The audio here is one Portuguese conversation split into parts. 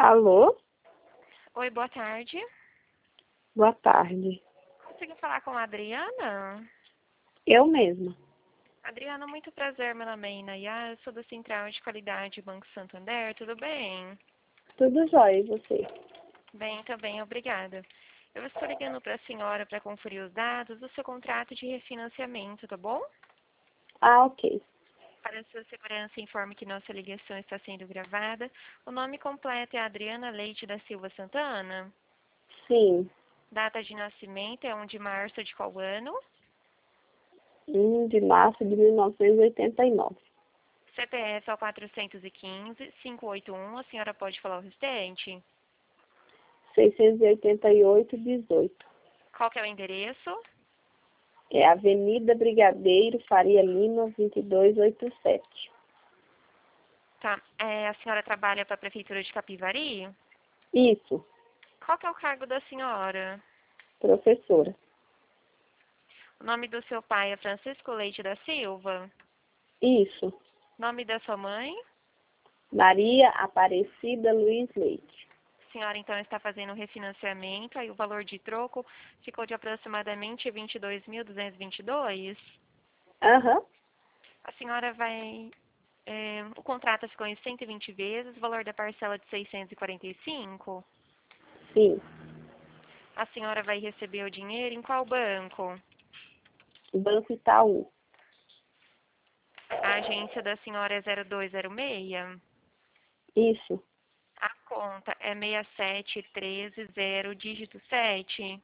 Alô? Oi, boa tarde. Boa tarde. Consegui falar com a Adriana? Eu mesma. Adriana, muito prazer, meu nome é Inayá, eu sou da Central de Qualidade Banco Santander, tudo bem? Tudo jóia, e você? Bem, também, obrigada. Eu estou ligando para a senhora para conferir os dados do seu contrato de refinanciamento, tá bom? Ah, ok. Para a sua segurança, informe que nossa ligação está sendo gravada. O nome completo é Adriana Leite da Silva Santana. Sim. Data de nascimento é 1 de março de qual ano? 1 de março de 1989. CPF é o 415-581. A senhora pode falar o restante? 688, 18. Qual que é o endereço? É Avenida Brigadeiro Faria Lima, 2287. Tá. A senhora trabalha para a Prefeitura de Capivari? Isso, Qual que é o cargo da senhora? professora. O nome do seu pai é Francisco Leite da Silva? Isso, Nome da sua mãe? Maria Aparecida Luiz Leite. A senhora, então, está fazendo o refinanciamento, aí o valor de troco ficou de aproximadamente 22.222. Aham, A senhora vai... o contrato ficou em 120 vezes, o valor da parcela de 645. sim. A senhora vai receber o dinheiro em qual banco? Banco Itaú. A agência da senhora é 0206. Isso. A conta é 67130, dígito 7.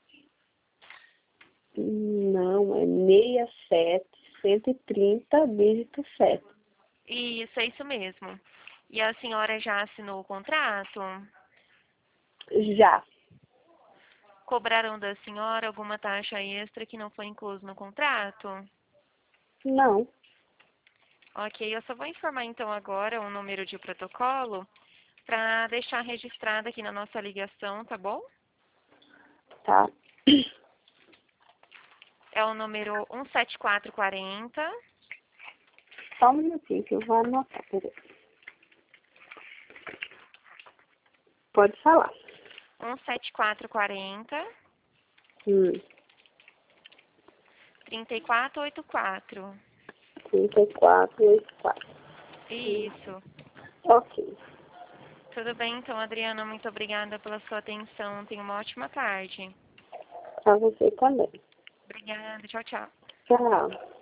Não, é 67 130, dígito 7. Isso, é isso mesmo. E a senhora já assinou o contrato? Já. Cobraram da senhora alguma taxa extra que não foi incluso no contrato? Não. Ok, eu só vou informar então agora o número de protocolo para deixar registrado aqui na nossa ligação, tá bom? Tá. É o número 17440. Só um minutinho que eu vou anotar. Peraí. Pode falar. 17440 Hum. 3484. 3484. Isso. Ok. Tudo bem, então, Adriana, muito obrigada pela sua atenção. Tenha uma ótima tarde. Pra você também. Obrigada, tchau, tchau. Tchau.